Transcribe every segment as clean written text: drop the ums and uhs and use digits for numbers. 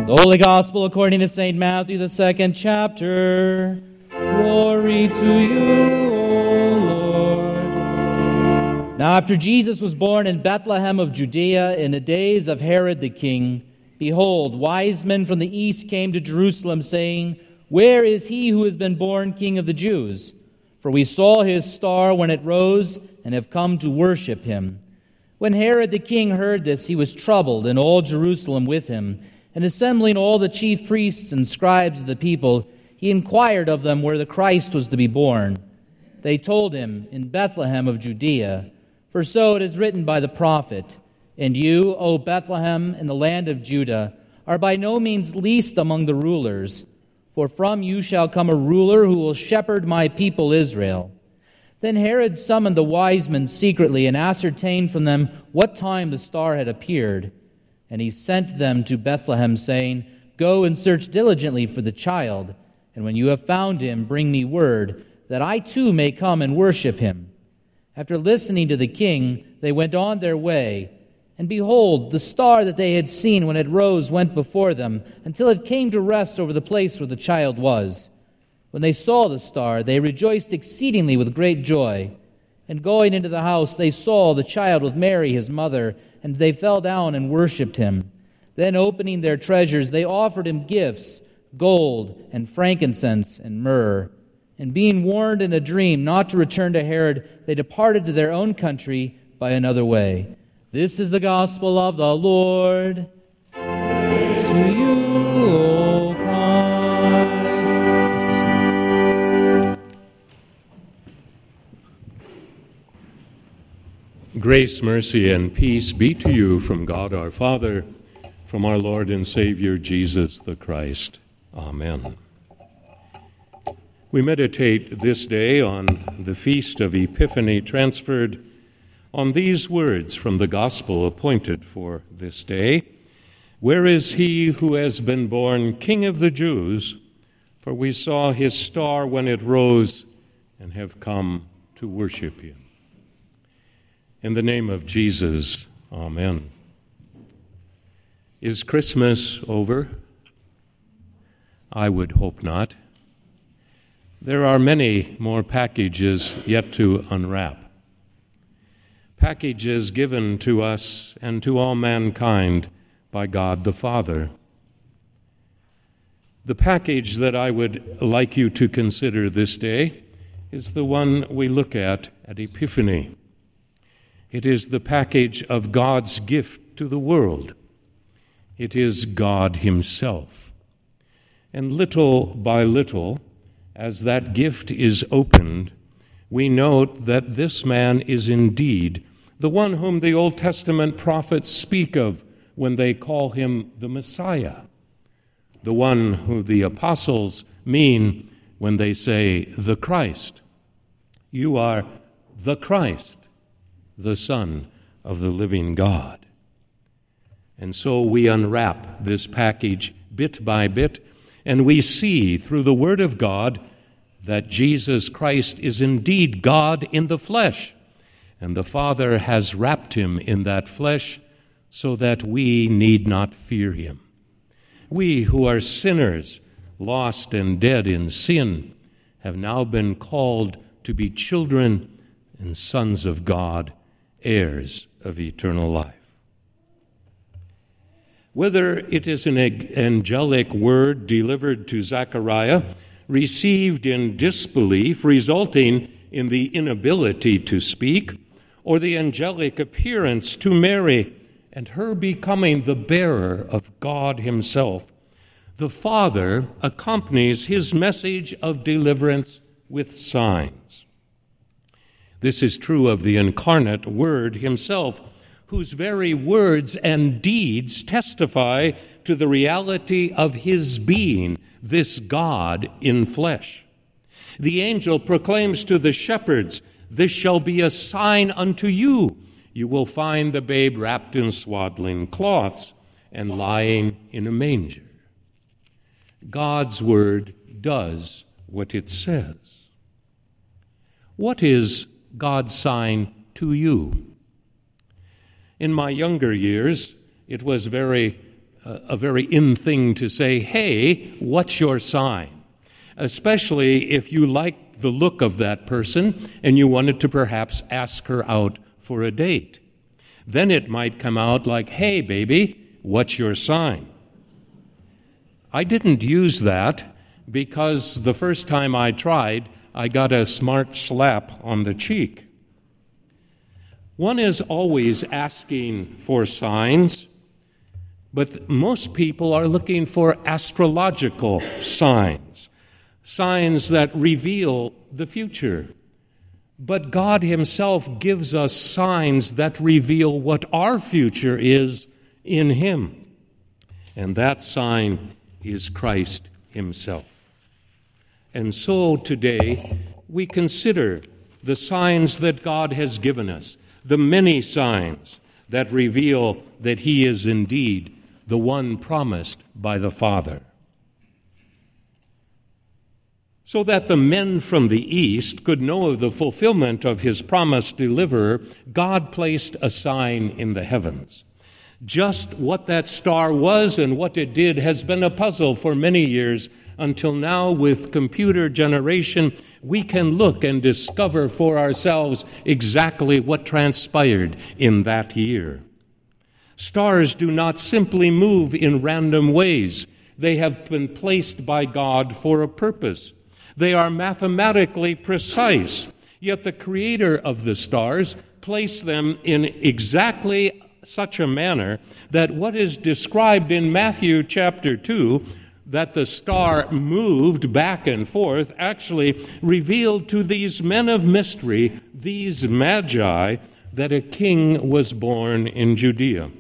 The Holy Gospel according to St. Matthew, the 2nd chapter. Glory to you, O Lord. Now after Jesus was born in Bethlehem of Judea in the days of Herod the king, behold, wise men from the east came to Jerusalem, saying, Where is he who has been born King of the Jews? For we saw his star when it rose, and have come to worship him. When Herod the king heard this, he was troubled, and all Jerusalem with him. And assembling all the chief priests and scribes of the people, he inquired of them where the Christ was to be born. They told him, In Bethlehem of Judea. For so it is written by the prophet, And you, O Bethlehem, in the land of Judah, are by no means least among the rulers, for from you shall come a ruler who will shepherd my people Israel. Then Herod summoned the wise men secretly and ascertained from them what time the star had appeared. And he sent them to Bethlehem, saying, Go and search diligently for the child, and when you have found him, bring me word, that I too may come and worship him. After listening to the king, they went on their way. And behold, the star that they had seen when it rose went before them, until it came to rest over the place where the child was. When they saw the star, they rejoiced exceedingly with great joy. And going into the house, they saw the child with Mary his mother, and they fell down and worshipped him. Then opening their treasures, they offered him gifts, gold and frankincense and myrrh. And being warned in a dream not to return to Herod, they departed to their own country by another way. This is the gospel of the Lord. Praise to you, O Christ. Grace, mercy, and peace be to you from God our Father, from our Lord and Savior Jesus the Christ. Amen. We meditate this day on the feast of Epiphany, transferred on these words from the gospel appointed for this day. Where is he who has been born King of the Jews? For we saw his star when it rose and have come to worship him. In the name of Jesus, amen. Is Christmas over? I would hope not. There are many more packages yet to unwrap. Packages given to us and to all mankind by God the Father. The package that I would like you to consider this day is the one we look at Epiphany. It is the package of God's gift to the world. It is God himself. And little by little, as that gift is opened, we note that this man is indeed the one whom the Old Testament prophets speak of when they call him the Messiah, the one who the apostles mean when they say the Christ. You are the Christ, the Son of the living God. And so we unwrap this package bit by bit, and we see through the Word of God that Jesus Christ is indeed God in the flesh, and the Father has wrapped him in that flesh so that we need not fear him. We who are sinners, lost and dead in sin, have now been called to be children and sons of God, heirs of eternal life. Whether it is an angelic word delivered to Zechariah, received in disbelief, resulting in the inability to speak, or the angelic appearance to Mary and her becoming the bearer of God himself, the Father accompanies his message of deliverance with signs. This is true of the incarnate Word himself, whose very words and deeds testify to the reality of his being, this God in flesh. The angel proclaims to the shepherds, This shall be a sign unto you. You will find the babe wrapped in swaddling cloths and lying in a manger. God's word does what it says. What is God's sign to you? In my younger years, it was very a very in thing to say, hey, what's your sign? Especially if you liked the look of that person and you wanted to perhaps ask her out for a date. Then it might come out like, hey, baby, what's your sign? I didn't use that because the first time I tried, I got a smart slap on the cheek. One is always asking for signs, but most people are looking for astrological signs, signs that reveal the future. But God Himself gives us signs that reveal what our future is in Him. And that sign is Christ Himself. And so today we consider the signs that God has given us, the many signs that reveal that He is indeed the one promised by the Father. So that the men from the east could know of the fulfillment of His promised deliverer, God placed a sign in the heavens. Just what that star was and what it did has been a puzzle for many years, until now, with computer generation, we can look and discover for ourselves exactly what transpired in that year. Stars do not simply move in random ways. They have been placed by God for a purpose. They are mathematically precise, yet the Creator of the stars placed them in exactly such a manner that what is described in Matthew chapter 2, that the star moved back and forth, actually revealed to these men of mystery, these magi, that a king was born in Judea.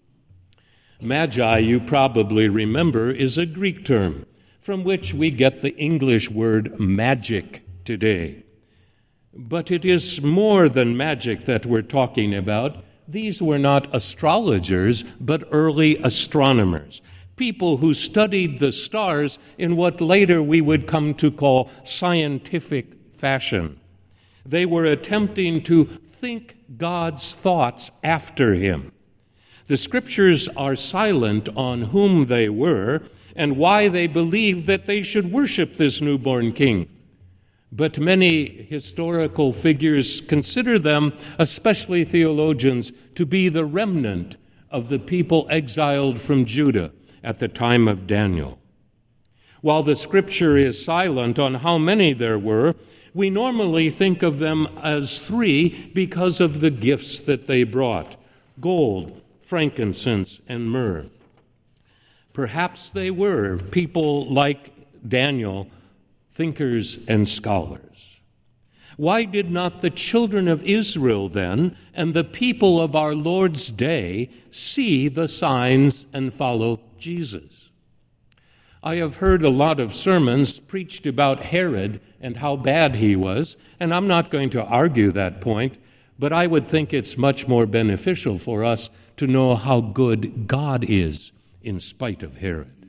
Magi, you probably remember, is a Greek term from which we get the English word magic today. But it is more than magic that we're talking about. These were not astrologers, but early astronomers, people who studied the stars in what later we would come to call scientific fashion. They were attempting to think God's thoughts after Him. The Scriptures are silent on whom they were and why they believed that they should worship this newborn king. But many historical figures consider them, especially theologians, to be the remnant of the people exiled from Judah at the time of Daniel. While the Scripture is silent on how many there were, we normally think of them as three because of the gifts that they brought: gold, frankincense, and myrrh. Perhaps they were people like Daniel, thinkers and scholars. Why did not the children of Israel then, and the people of our Lord's day, see the signs and follow Jesus? I have heard a lot of sermons preached about Herod and how bad he was, and I'm not going to argue that point, but I would think it's much more beneficial for us to know how good God is in spite of Herod.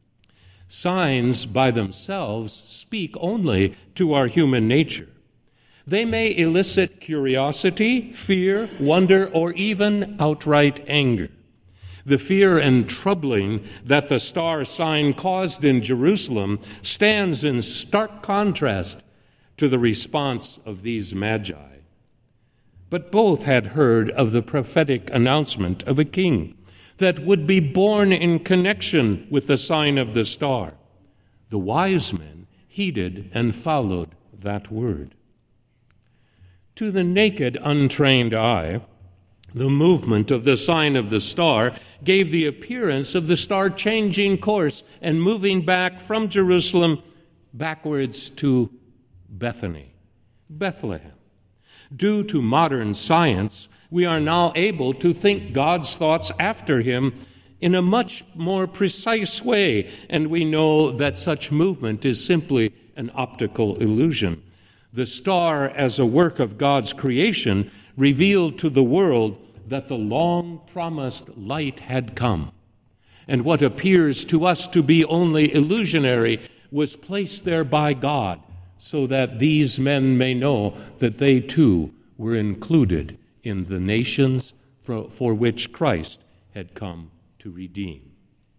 Signs by themselves speak only to our human nature. They may elicit curiosity, fear, wonder, or even outright anger. The fear and troubling that the star sign caused in Jerusalem stands in stark contrast to the response of these magi. But both had heard of the prophetic announcement of a king that would be born in connection with the sign of the star. The wise men heeded and followed that word. To the naked, untrained eye, the movement of the sign of the star gave the appearance of the star changing course and moving back from Jerusalem backwards to Bethlehem. Due to modern science, we are now able to think God's thoughts after Him in a much more precise way, and we know that such movement is simply an optical illusion. The star, as a work of God's creation, revealed to the world that the long-promised light had come, and what appears to us to be only illusionary was placed there by God, so that these men may know that they too were included in the nations for which Christ had come to redeem.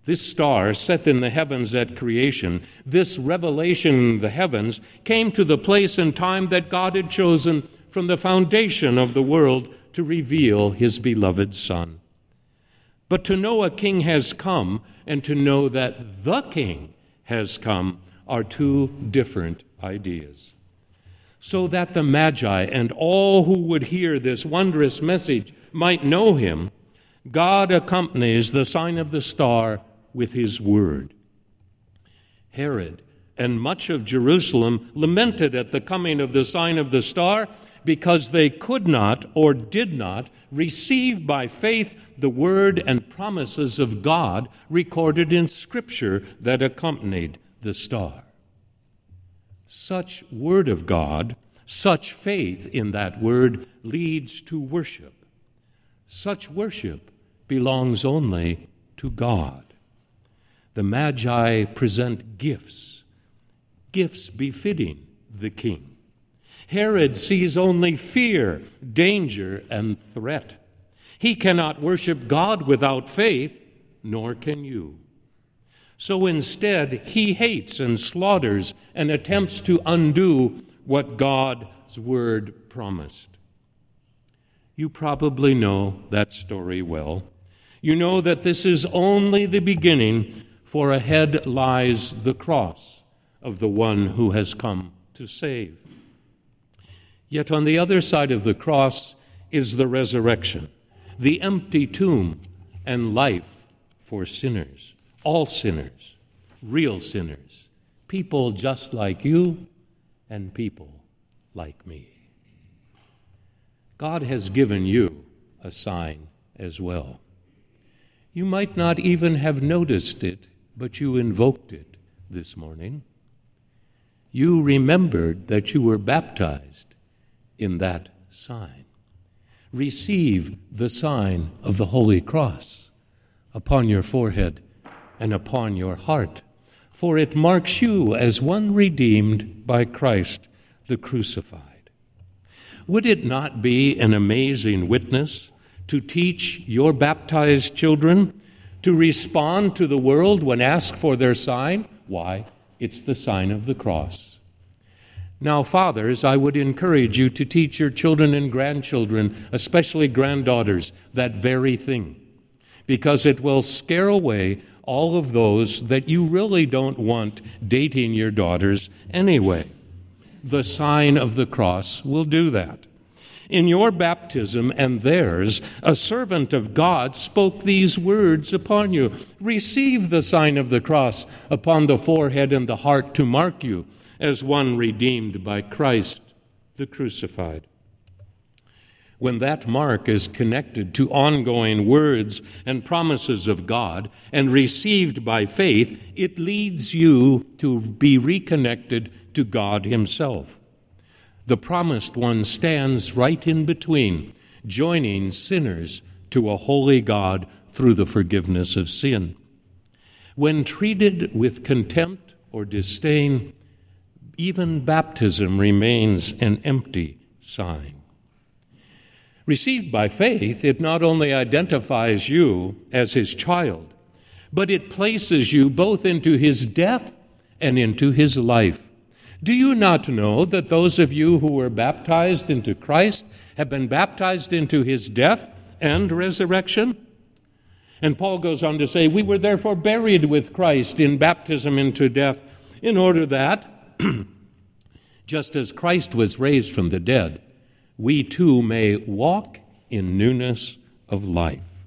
This star set in the heavens at creation, this revelation in the heavens, came to the place and time that God had chosen from the foundation of the world to reveal his beloved Son. But to know a king has come and to know that the king has come are two different ideas. So that the Magi and all who would hear this wondrous message might know him, God accompanies the sign of the star with his word. Herod and much of Jerusalem lamented at the coming of the sign of the star because they could not or did not receive by faith the word and promises of God recorded in Scripture that accompanied the star. Such word of God, such faith in that word leads to worship. Such worship belongs only to God. The Magi present gifts befitting the king. Herod sees only fear, danger, and threat. He cannot worship God without faith, nor can you. So instead, he hates and slaughters and attempts to undo what God's word promised. You probably know that story well. You know that this is only the beginning, for ahead lies the cross of the one who has come to save. Yet on the other side of the cross is the resurrection, the empty tomb, and life for sinners, all sinners, real sinners, people just like you and people like me. God has given you a sign as well. You might not even have noticed it, but you invoked it this morning. You remembered that you were baptized in that sign. Receive the sign of the Holy Cross upon your forehead and upon your heart, for it marks you as one redeemed by Christ the crucified. Would it not be an amazing witness to teach your baptized children to respond to the world when asked for their sign? Why, it's the sign of the cross. Now, fathers, I would encourage you to teach your children and grandchildren, especially granddaughters, that very thing, because it will scare away all of those that you really don't want dating your daughters anyway. The sign of the cross will do that. In your baptism and theirs, a servant of God spoke these words upon you. Receive the sign of the cross upon the forehead and the heart to mark you as one redeemed by Christ the crucified. When that mark is connected to ongoing words and promises of God and received by faith, it leads you to be reconnected to God himself. The promised one stands right in between, joining sinners to a holy God through the forgiveness of sin. When treated with contempt or disdain, even baptism remains an empty sign. Received by faith, it not only identifies you as his child, but it places you both into his death and into his life. Do you not know that those of you who were baptized into Christ have been baptized into his death and resurrection? And Paul goes on to say, we were therefore buried with Christ in baptism into death, in order that, just as Christ was raised from the dead, we too may walk in newness of life.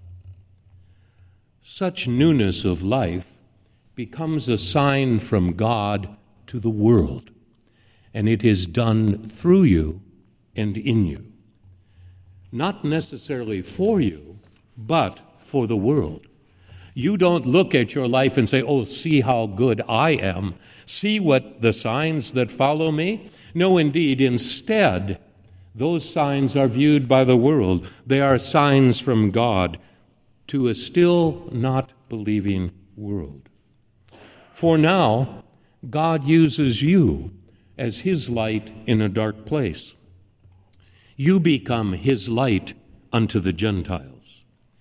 Such newness of life becomes a sign from God to the world, and it is done through you and in you. Not necessarily for you, but for the world. You don't look at your life and say, oh, see how good I am. See what the signs that follow me? No, indeed, instead, those signs are viewed by the world. They are signs from God to a still not believing world. For now, God uses you as his light in a dark place. You become his light unto the Gentiles.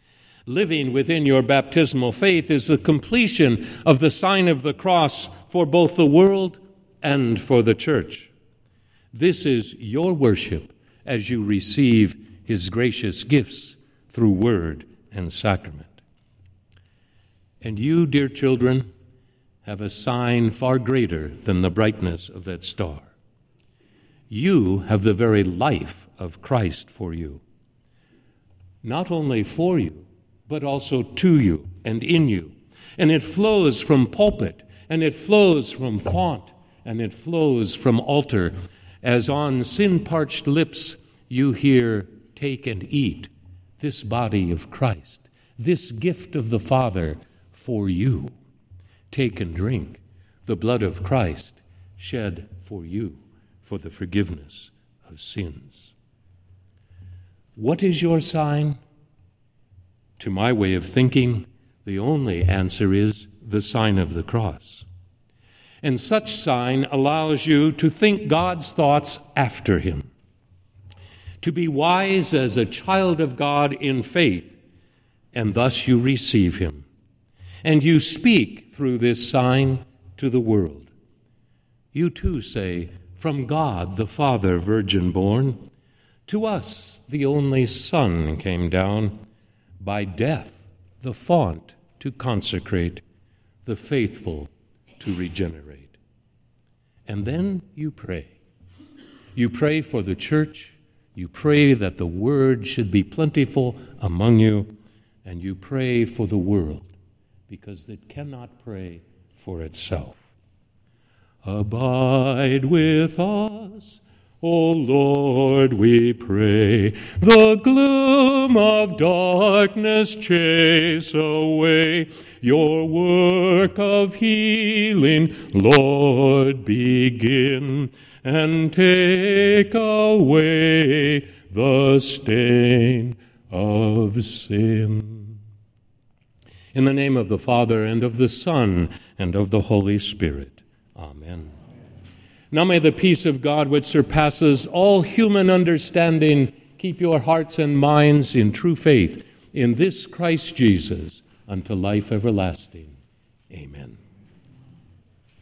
Living within your baptismal faith is the completion of the sign of the cross for both the world and for the church. This is your worship as you receive his gracious gifts through word and sacrament. And you, dear children, have a sign far greater than the brightness of that star. You have the very life of Christ for you. Not only for you, but also to you and in you. And it flows from pulpit, and it flows from font, and it flows from altar, as on sin-parched lips you hear, "Take and eat this body of Christ, this gift of the Father for you. Take and drink the blood of Christ shed for you for the forgiveness of sins." What is your sign? To my way of thinking, the only answer is the sign of the cross. And such sign allows you to think God's thoughts after him, to be wise as a child of God in faith, and thus you receive him. And you speak through this sign to the world. You too say, "From God the Father, virgin born, to us the only Son came down, by death the font to consecrate, the faithful to regenerate." And then you pray. You pray for the church. You pray that the word should be plentiful among you. And you pray for the world, because it cannot pray for itself. Abide with us, O Lord, we pray. The gloom of darkness chase away. Your work of healing, Lord, begin, and take away the stain of sin. In the name of the Father, and of the Son, and of the Holy Spirit. Amen. Now may the peace of God, which surpasses all human understanding, keep your hearts and minds in true faith in this Christ Jesus unto life everlasting. Amen.